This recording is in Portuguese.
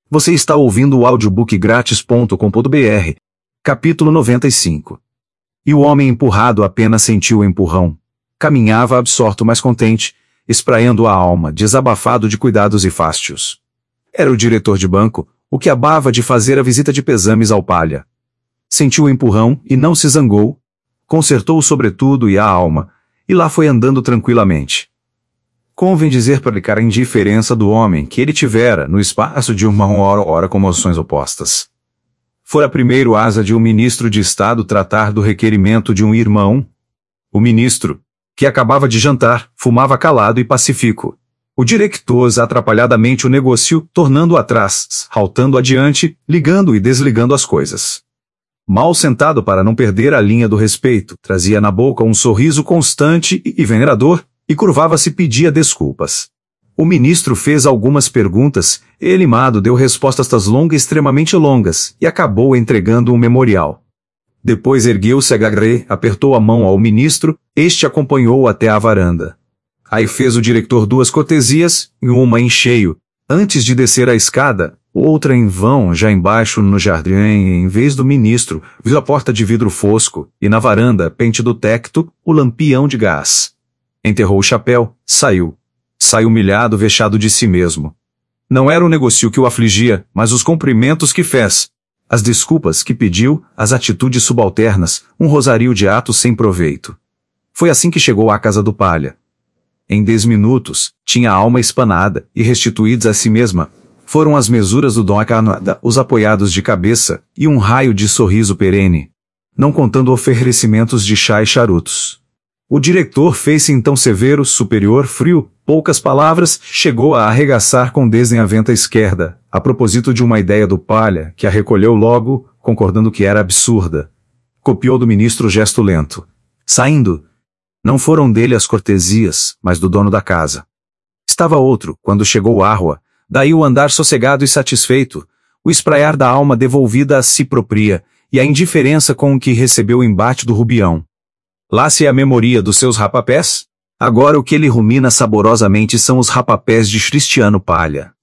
Você está ouvindo o audiobook grátis.com.br, capítulo 95. E o homem empurrado apenas sentiu o empurrão. Caminhava absorto mas contente, espraiando a alma, desabafado de cuidados e fástios. Era o diretor de banco, o que acabava de fazer a visita de pesames ao Palha. Sentiu o empurrão e não se zangou. Consertou o sobretudo e a alma, e lá foi andando tranquilamente. Convém dizer para a indiferença do homem que ele tivera, no espaço de uma hora com moções opostas. Fora primeiro asa de um ministro de Estado tratar do requerimento de um irmão. O ministro, que acabava de jantar, fumava calado e pacífico. O diretor atrapalhadamente o negócio, tornando atrás, saltando adiante, ligando e desligando as coisas. Mal sentado para não perder a linha do respeito, trazia na boca um sorriso constante e venerador, e curvava-se e pedia desculpas. O ministro fez algumas perguntas, Elimado deu respostas longas extremamente longas, e acabou entregando um memorial. Depois ergueu-se apertou a mão ao ministro, este acompanhou-o até a varanda. Aí fez o diretor duas cortesias, uma em cheio, antes de descer a escada, outra em vão já embaixo no jardim, em vez do ministro, viu a porta de vidro fosco, e na varanda, pente do tecto, o lampião de gás. Enterrou o chapéu, saiu. Saiu humilhado, vexado de si mesmo. Não era o negócio que o afligia, mas os cumprimentos que fez, as desculpas que pediu, as atitudes subalternas, um rosario de atos sem proveito. Foi assim que chegou à casa do Palha. Em 10 minutos, tinha a alma espanada, e restituídos a si mesma, foram as mesuras do Dom Acarnada, os apoiados de cabeça, e um raio de sorriso perene, não contando oferecimentos de chá e charutos. O diretor fez-se então severo, superior, frio, poucas palavras, chegou a arregaçar com desdém a venta esquerda, a propósito de uma ideia do Palha, que a recolheu logo, concordando que era absurda. Copiou do ministro o gesto lento. Saindo. Não foram dele as cortesias, mas do dono da casa. Estava outro, quando chegou Arroa, daí o andar sossegado e satisfeito, o espraiar da alma devolvida a si própria, e a indiferença com que recebeu o embate do Rubião. Lá se é a memoria dos seus rapapés? Agora o que ele rumina saborosamente são os rapapés de Cristiano Palha.